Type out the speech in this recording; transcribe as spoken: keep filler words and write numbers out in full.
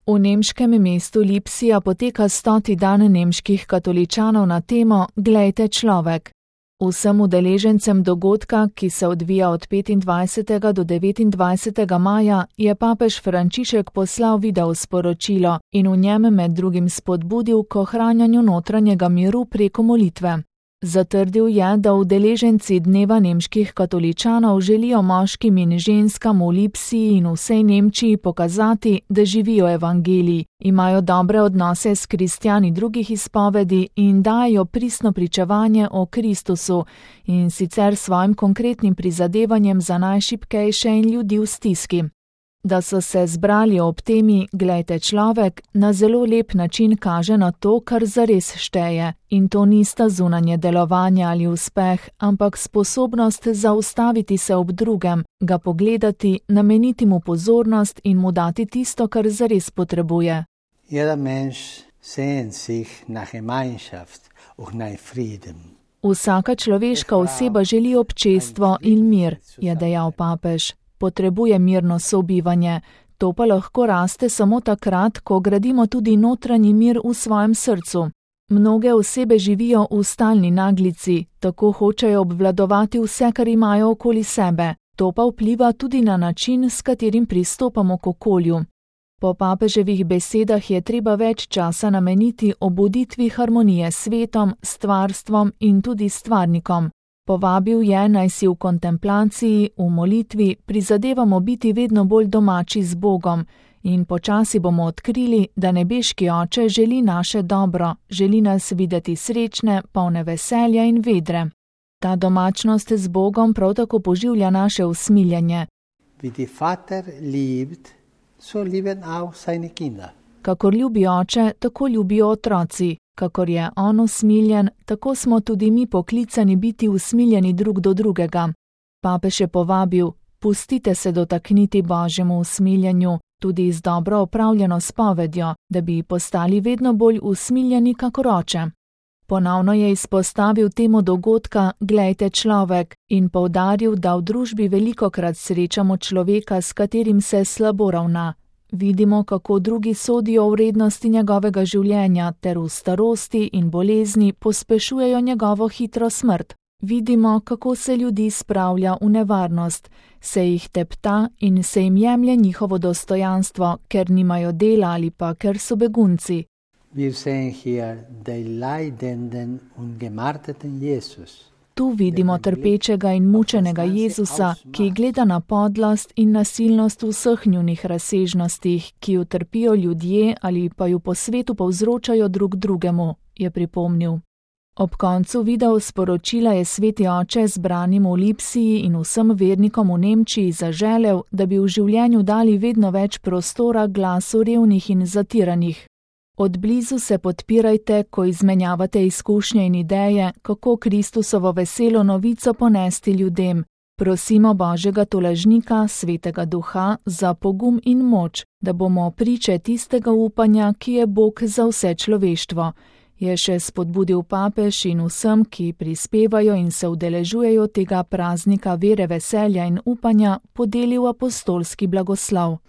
V nemškem mestu Lipsija poteka stoti dan nemških katoličanov na temo Glejte človek. Vsem udeležencem dogodka, ki se odvija od petindvajsetega do devetindvajsetega maja, je papež Frančišek poslal video sporočilo in v njem med drugim spodbudil k ohranjanju notranjega miru preko molitve. Zatrdil je, da udeleženci dneva nemških katoličanov želijo moškim in ženskam v Lipsiji in vsej Nemčiji pokazati, da živijo evangelij, imajo dobre odnose s kristjani drugih izpovedi in dajo pristno pričevanje o Kristusu, in sicer svojim konkretnim prizadevanjem za najšibkejše in ljudi v stiski. Da so se zbrali ob temi Glejte človek, na zelo lep način kaže na to, kar zares šteje, in to nista zunanje delovanje ali uspeh, ampak sposobnost zaustaviti se ob drugem, ga pogledati, nameniti mu pozornost in mu dati tisto, kar zares potrebuje. Jeder Mensch sehnt sich nach Gemeinschaft und nach Frieden. Vsaka človeška oseba želi občestvo in mir, je dejal papež. Potrebuje mirno sobivanje, to pa lahko raste samo takrat, ko gradimo tudi notranji mir v svojem srcu. Mnoge osebe živijo v stalni naglici, tako hočejo obvladovati vse, kar imajo okoli sebe. To pa vpliva tudi na način, s katerim pristopamo k okolju. Po papeževih besedah je treba več časa nameniti obuditvi harmonije s svetom, stvarstvom in tudi stvarnikom. Povabil je, naj si v kontemplaciji, v molitvi prizadevamo biti vedno bolj domači z Bogom in počasi bomo odkrili, da nebeški Oče želi naše dobro, želi nas videti srečne, polne veselja in vedre. Ta domačnost z Bogom prav tako poživlja naše usmiljenje. Wie die Vater liebt, so lieben auch seine Kinder. Kakor ljubi Oče, tako ljubijo otroci. Kakor je on usmiljen, tako smo tudi mi poklicani biti usmiljeni drug do drugega. Papež je povabil, pustite se dotakniti Božjemu usmiljenju, tudi z dobro opravljeno spovedjo, da bi postali vedno bolj usmiljeni kakor Oče. Ponovno je izpostavil temo dogodka Glejte človek in poudaril, da v družbi velikokrat srečamo človeka, s katerim se slabo ravna. Vidimo, kako drugi sodijo v vrednosti njegovega življenja ter v starosti in bolezni pospešujejo njegovo hitro smrt. Vidimo, kako se ljudi spravlja v nevarnost, se jih tepta in se jim jemlje njihovo dostojanstvo, ker nimajo dela ali pa ker so begunci. Wir sehen hier den leidenden und gemarterten Jesus. Tu vidimo trpečega in mučenega Jezusa, ki gleda na podlost in nasilnost v vseh njunih razsežnostih, ki jo trpijo ljudje ali pa jo po svetu povzročajo drug drugemu, je pripomnil. Ob koncu video sporočila je sveti Oče zbranim v Lipsiji in vsem vernikom v Nemčiji zaželel, da bi v življenju dali vedno več prostora glasu revnih in zatiranih. Od blizu se podpirajte, ko izmenjavate izkušnje in ideje, kako Kristusovo veselo novico ponesti ljudem. Prosimo Božjega tolažnika, Svetega Duha, za pogum in moč, da bomo priče tistega upanja, ki je Bog za vse človeštvo. Je še spodbudil papež in vsem, ki prispevajo in se udeležujejo tega praznika vere, veselja in upanja, podelil apostolski blagoslov.